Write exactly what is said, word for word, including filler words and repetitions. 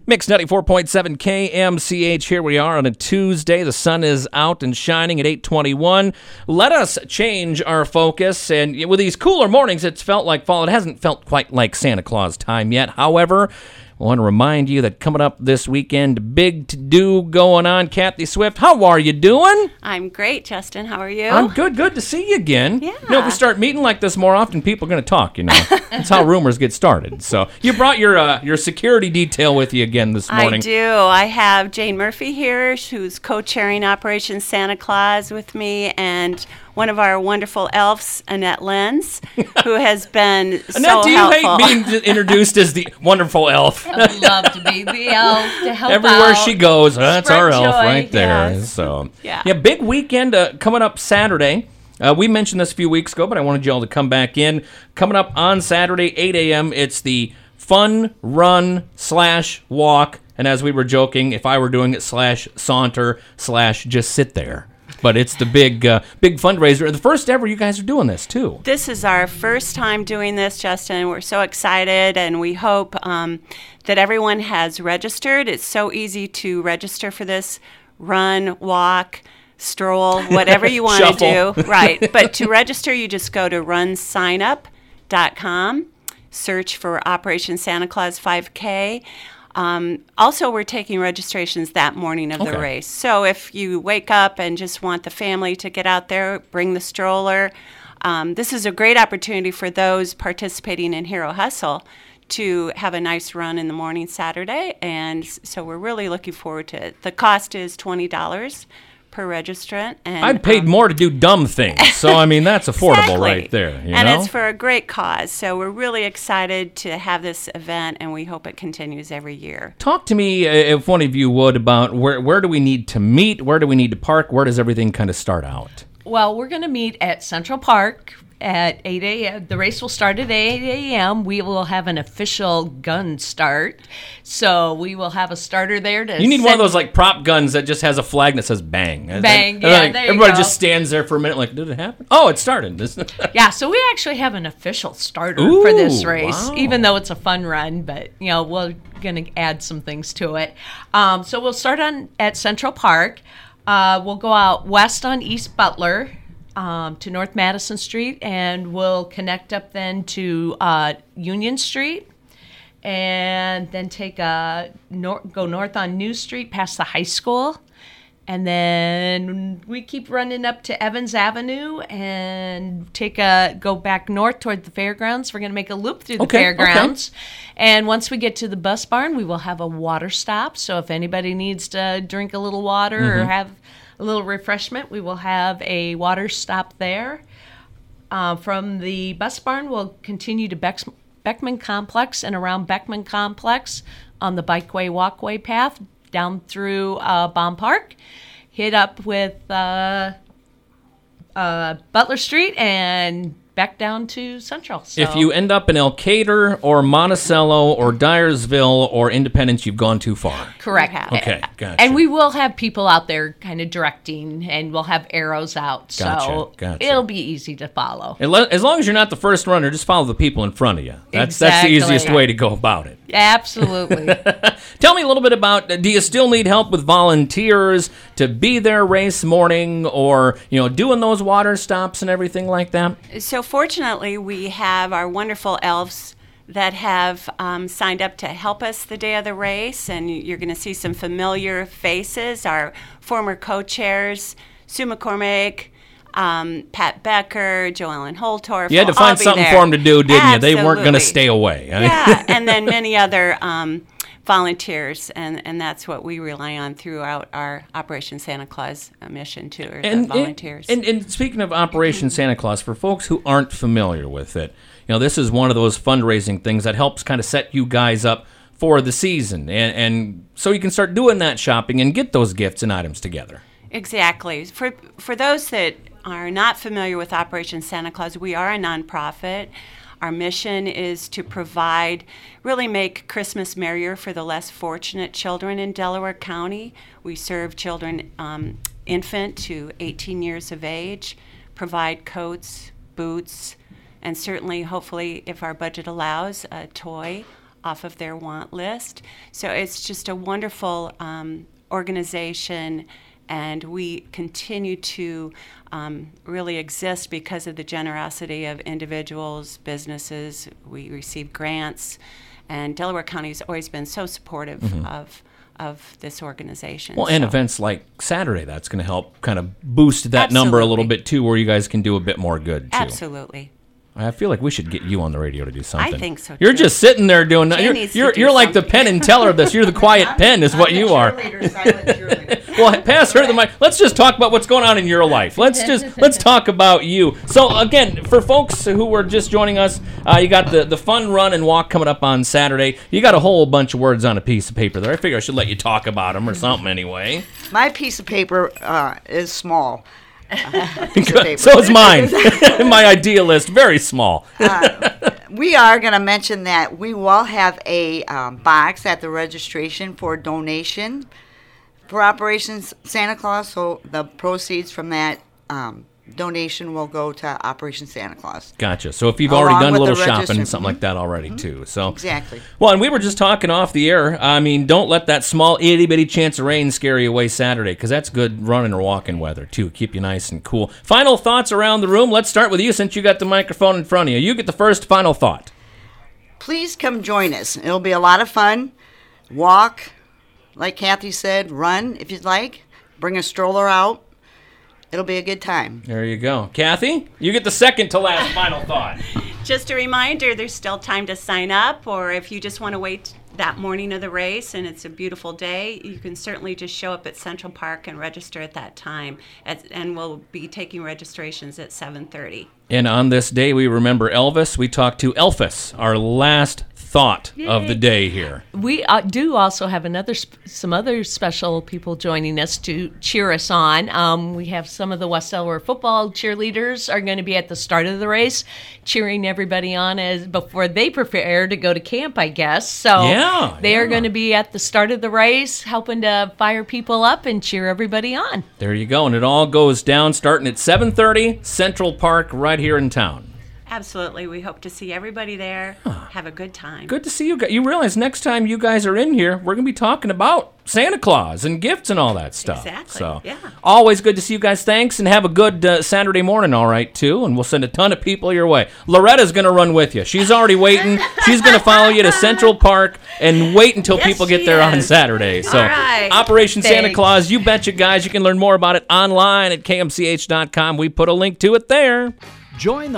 Mix ninety-four point seven K M C H. Here we are on a Tuesday. The sun is out and shining at eight twenty-one. Let us change our focus. And with these cooler mornings, it's felt like fall. It hasn't felt quite like Santa Claus time yet. However, I want to remind you that coming up this weekend, big to-do going on. Kathy Swift, how are you doing? I'm great, Justin. How are you? I'm good. Good to see you again. Yeah. You know, if we start meeting like this more often, people are going to talk, you know. That's how rumors get started. So you brought your uh, your security detail with you again this morning. I do. I have Jane Murphy here, who's co-chairing Operation Santa Claus with me, and one of our wonderful elves, Annette Lenz, who has been so Annette, do you helpful. hate being introduced as the wonderful elf? I would love to be the elf to help Everywhere out. she goes, that's Spread our elf joy, right there. yes. So Yeah. yeah, big weekend uh, coming up Saturday. Uh, we mentioned this a few weeks ago, but I wanted you all to come back in. Coming up on Saturday, eight a.m., it's the fun run slash walk. And as we were joking, if I were doing it slash saunter slash just sit there. But it's the big uh, big fundraiser. The first ever you guys are doing this, too. This is our first time doing this, Justin. We're so excited, and we hope um, that everyone has registered. It's so easy to register for this. Run, walk, stroll, whatever you want to Shuffle. do. Right. But to register, you just go to run sign up dot com, search for Operation Santa Claus five K. Um, also, we're taking registrations that morning of Okay. the race. So if you wake up and just want the family to get out there, bring the stroller. Um, this is a great opportunity for those participating in Hero Hustle to have a nice run in the morning Saturday. And s- so we're really looking forward to it. The cost is twenty dollars per registrant. And I've paid um, more to do dumb things. So, I mean, that's affordable Exactly. right there. You and know? it's for a great cause. So we're really excited to have this event, and we hope it continues every year. Talk to me, uh, if one of you would, about where where do we need to meet? Where do we need to park? Where does everything kind of start out? Well, we're going to meet at Central Park at eight a.m. The race will start at eight a.m. We will have an official gun start. So we will have a starter there to You need one of send- those like prop guns that just has a flag that says bang. And Bang, then- yeah, like, there you everybody go. just stands there for a minute like, did it happen? Oh, it started. This- Yeah, so we actually have an official starter Ooh, for this race, wow. even though it's a fun run, but, you know, we're going to add some things to it. Um, so we'll start on at Central Park. Uh, we'll go out west on East Butler um, to North Madison Street, and we'll connect up then to uh, Union Street, and then take a nor- go north on New Street past the high school. And then we keep running up to Evans Avenue and take a go back north toward the fairgrounds. We're going to make a loop through the Okay, fairgrounds. And once we get to the bus barn, we will have a water stop. So if anybody needs to drink a little water Mm-hmm. or have a little refreshment, we will have a water stop there. Uh, from the bus barn, we'll continue to Bex- Beckman Complex and around Beckman Complex on the bikeway walkway path down through uh, Baum Park, hit up with uh, uh, Butler Street, and back down to Central. So, If you end up in Elkader or Monticello or Dyersville or Independence, you've gone too far. correct. You have. Okay, gotcha. And we will have people out there kind of directing, and we'll have arrows out. So Gotcha, gotcha. it'll be easy to follow. As lo- as long as you're not the first runner, just follow the people in front of you. That's that's the Exactly. easiest way to go about it. Absolutely. Tell me a little bit about, uh, do you still need help with volunteers to be there race morning or, you know, doing those water stops and everything like that? So fortunately, we have our wonderful elves that have um, signed up to help us the day of the race, and you're going to see some familiar faces. Our former co-chairs, Sue McCormick, um, Pat Becker, Joellen Holtorf. You had to will all find be something there. for them to do, didn't you? They weren't going to Absolutely. stay away. Yeah, and then many other um, volunteers, and, and that's what we rely on throughout our Operation Santa Claus uh, mission, too, are the volunteers. And, and speaking of Operation Santa Claus, for folks who aren't familiar with it, you know, this is one of those fundraising things that helps kind of set you guys up for the season, and, and so you can start doing that shopping and get those gifts and items together. Exactly. For for those that are not familiar with Operation Santa Claus, we are a nonprofit. Our mission is to provide, really make Christmas merrier for the less fortunate children in Delaware County. We serve children um, infant to eighteen years of age, provide coats, boots, and certainly, hopefully, if our budget allows, a toy off of their want list. So it's just a wonderful um, organization, and we continue to um, really exist because of the generosity of individuals, businesses. We receive grants, and Delaware County has always been so supportive mm-hmm. of of this organization. Well, and so. events like Saturday, that's going to help kind of boost that Absolutely. number a little bit too, where you guys can do a bit more good too. Absolutely. I feel like we should get you on the radio to do something. I think so, You're too. just sitting there doing Jen You're needs to you're, do you're like the something. Penn and Teller of this. You're the quiet Penn is what you are. Well, pass her the mic. Let's just talk about what's going on in your life. Let's just let's talk about you. So again, for folks who were just joining us, uh, you got the, the fun run and walk coming up on Saturday. You got a whole bunch of words on a piece of paper there. I figure I should let you talk about them or something anyway. My piece of paper uh, is small. Uh, so is mine. My idea list, very small. uh, we are going to mention that we will have a um, box at the registration for donation for Operation Santa Claus. So the proceeds from that um, donation will go to Operation Santa Claus. Gotcha. So if you've Along already done a with little the shopping, register- something like that already Mhm. too. So Exactly. Well, and we were just talking off the air. I mean, don't let that small itty bitty chance of rain scare you away Saturday, because that's good running or walking weather too. Keep you nice and cool. Final thoughts around the room. Let's start with you, since you got the microphone in front of you. You get the first final thought. Please come join us. It'll be a lot of fun. Walk, like Kathy said, run if you'd like. Bring a stroller out. It'll be a good time. There you go. Kathy, you get the second to last final thought. Just a reminder, there's still time to sign up, or if you just want to wait that morning of the race and it's a beautiful day, you can certainly just show up at Central Park and register at that time. At, and we'll be taking registrations at seven thirty. And on this day, we remember Elvis. We talked to Elvis, our last thought Yay. of the day here. We uh, do also have another sp- some other special people joining us to cheer us on. Um, we have some of the West Delaware football cheerleaders are going to be at the start of the race, cheering everybody on as before they prepare to go to camp, I guess. So Yeah, they yeah. are going to be at the start of the race, helping to fire people up and cheer everybody on. There you go. And it all goes down starting at seven thirty, Central Park, right here in town. Absolutely. We hope to see everybody there. Have a good time. Good to see you guys. You realize next time you guys are in here, we're going to be talking about Santa Claus and gifts and all that stuff. Exactly, So, yeah. always good to see you guys. Thanks, and have a good uh, Saturday morning, all right, too. And we'll send a ton of people your way. Loretta's going to run with you. She's already waiting. She's going to follow you to Central Park and wait until Yes, people get she there on is. Saturday. So, All right. Operation Santa Thanks. Claus, you betcha, guys. You can learn more about it online at K M C H dot com. We put a link to it there. Join the